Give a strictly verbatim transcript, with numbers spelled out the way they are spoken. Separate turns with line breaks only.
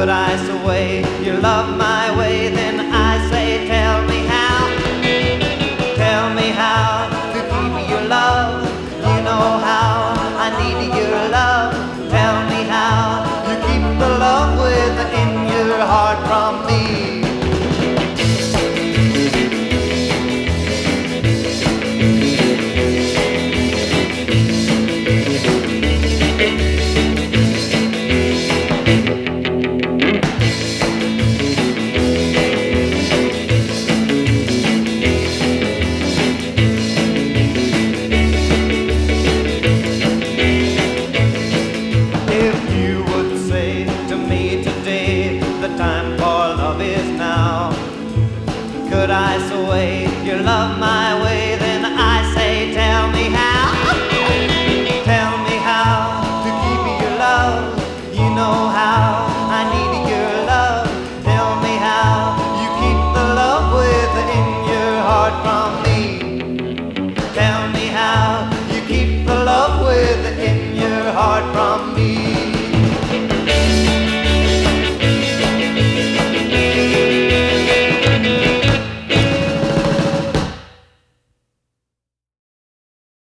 Could ice away your love my way, then I say tell me how. Tell me how to keep your love. You know how I need your love. Tell me how you keep the love within your heart from me. Time for love is now. Could ice away your love my way, then I say tell me how. Tell me how to keep your love. You know how I need your love. Tell me how you keep the love within your heart from me. Tell me how you keep the love within your heart from me.